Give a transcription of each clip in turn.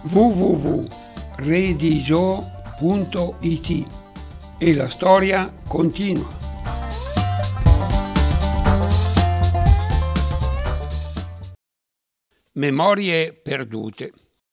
www.redigio.it e la storia continua. Memorie perdute.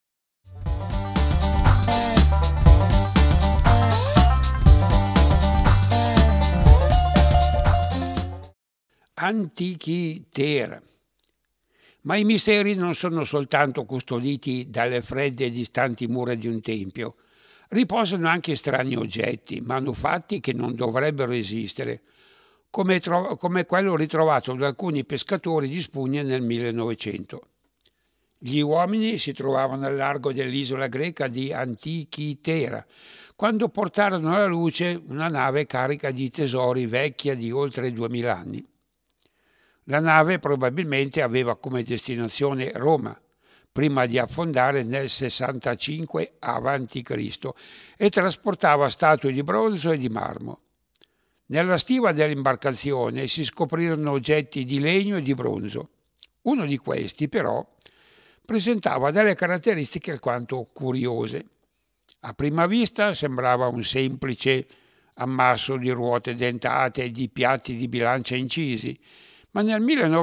Antichitera. Ma i misteri non sono soltanto custoditi dalle fredde e distanti mura di un tempio. Riposano anche strani oggetti, manufatti che non dovrebbero esistere, come quello ritrovato da alcuni pescatori di spugne nel 1900. Gli uomini si trovavano al largo dell'isola greca di Antichitera, quando portarono alla luce una nave carica di tesori vecchia di oltre 2000 anni. La nave probabilmente aveva come destinazione Roma, prima di affondare nel 65 a.C. e trasportava statue di bronzo e di marmo. Nella stiva dell'imbarcazione si scoprirono oggetti di legno e di bronzo. Uno di questi, però, presentava delle caratteristiche alquanto curiose. A prima vista sembrava un semplice ammasso di ruote dentate e di piatti di bilancia incisi, ma nel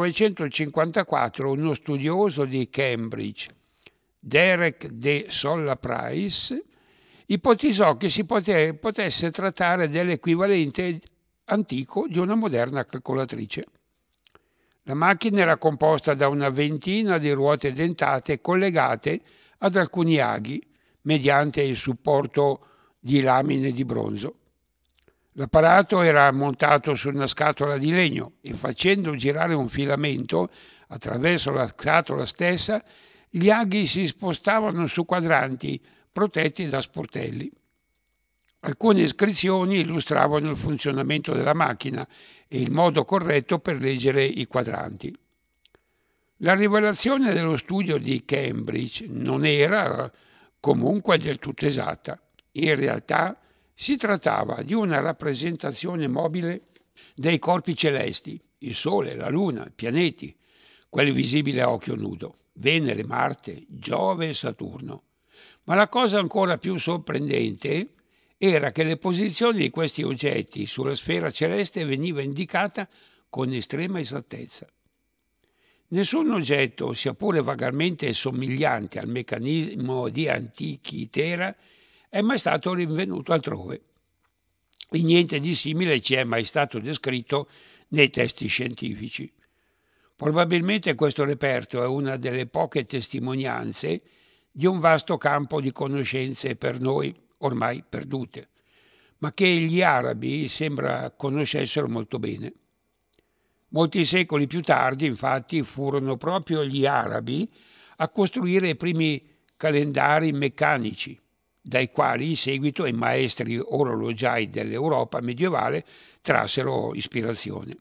1954 uno studioso di Cambridge, Derek de Solla Price, ipotizzò che si potesse trattare dell'equivalente antico di una moderna calcolatrice. La macchina era composta da una ventina di ruote dentate collegate ad alcuni aghi mediante il supporto di lamine di bronzo. L'apparato era montato su una scatola di legno e facendo girare un filamento attraverso la scatola stessa, gli aghi si spostavano su quadranti protetti da sportelli. Alcune iscrizioni illustravano il funzionamento della macchina e il modo corretto per leggere i quadranti. La rivelazione dello studio di Cambridge non era comunque del tutto esatta. In realtà si trattava di una rappresentazione mobile dei corpi celesti, il Sole, la Luna, i pianeti, quelli visibili a occhio nudo, Venere, Marte, Giove e Saturno. Ma la cosa ancora più sorprendente era che le posizioni di questi oggetti sulla sfera celeste veniva indicata con estrema esattezza. Nessun oggetto, sia pure vagamente somigliante al meccanismo di Antichitera, è mai stato rinvenuto altrove. E niente di simile ci è mai stato descritto nei testi scientifici. Probabilmente questo reperto è una delle poche testimonianze di un vasto campo di conoscenze per noi ormai perdute, ma che gli arabi sembra conoscessero molto bene. Molti secoli più tardi, infatti, furono proprio gli arabi a costruire i primi calendari meccanici, dai quali in seguito i maestri orologiai dell'Europa medievale trassero ispirazione.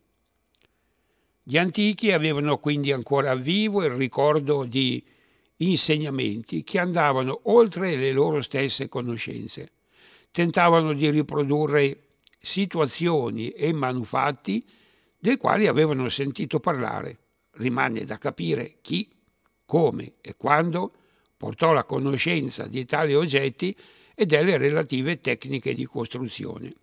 Gli antichi avevano quindi ancora vivo il ricordo di insegnamenti che andavano oltre le loro stesse conoscenze. Tentavano di riprodurre situazioni e manufatti dei quali avevano sentito parlare. Rimane da capire chi, come e quando portò la conoscenza di tali oggetti e delle relative tecniche di costruzione.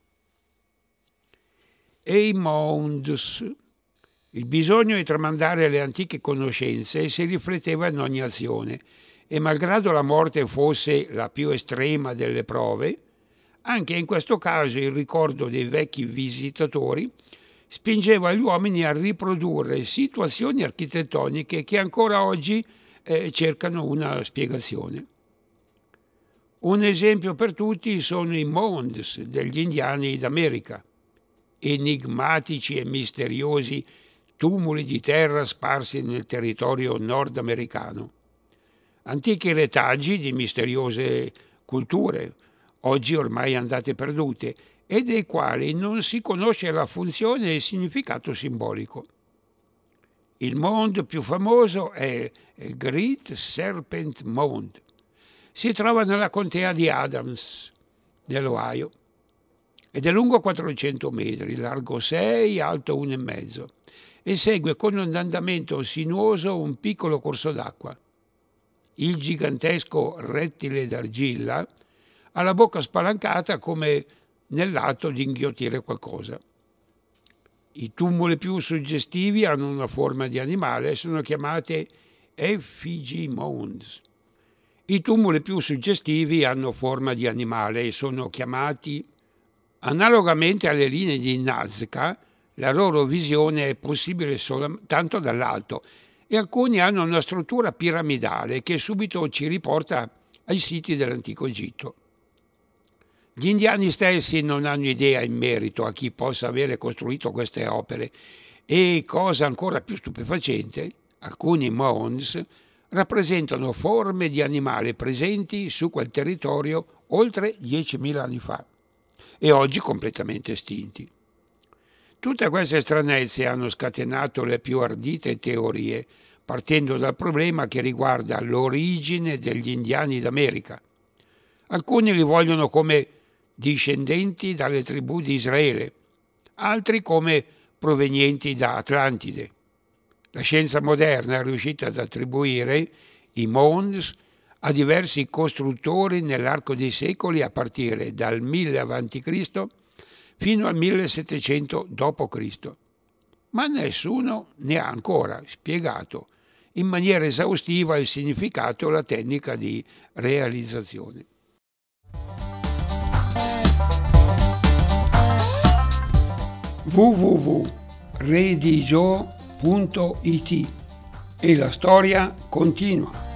Eimondus. Il bisogno di tramandare le antiche conoscenze si rifletteva in ogni azione e malgrado la morte fosse la più estrema delle prove, anche in questo caso il ricordo dei vecchi visitatori spingeva gli uomini a riprodurre situazioni architettoniche che ancora oggi cercano una spiegazione. Un esempio per tutti sono i mounds degli indiani d'America, enigmatici e misteriosi tumuli di terra sparsi nel territorio nordamericano, antichi retaggi di misteriose culture, oggi ormai andate perdute, e dei quali non si conosce la funzione e il significato simbolico. Il mound più famoso è il Great Serpent Mound. Si trova nella contea di Adams, nell'Ohio, ed è lungo 400 metri, largo 6, alto 1,5 e segue con un andamento sinuoso un piccolo corso d'acqua. il gigantesco rettile d'argilla, ha la bocca spalancata come nell'atto di inghiottire qualcosa. I tumuli più suggestivi hanno una forma di animale e sono chiamate effigy mounds. I tumuli più suggestivi hanno forma di animale e sono chiamati, analogamente alle linee di Nazca, la loro visione è possibile soltanto dall'alto e alcuni hanno una struttura piramidale che subito ci riporta ai siti dell'antico Egitto. Gli indiani stessi non hanno idea in merito a chi possa avere costruito queste opere e, cosa ancora più stupefacente, alcuni mounds rappresentano forme di animali presenti su quel territorio oltre 10.000 anni fa e oggi completamente estinti. Tutte queste stranezze hanno scatenato le più ardite teorie, partendo dal problema che riguarda l'origine degli indiani d'America. Alcuni li vogliono come discendenti dalle tribù di Israele, altri come provenienti da Atlantide. La scienza moderna è riuscita ad attribuire i mounds a diversi costruttori nell'arco dei secoli a partire dal 1000 a.C. fino al 1700 d.C., ma nessuno ne ha ancora spiegato in maniera esaustiva il significato e la tecnica di realizzazione. www.redigio.it e la storia continua.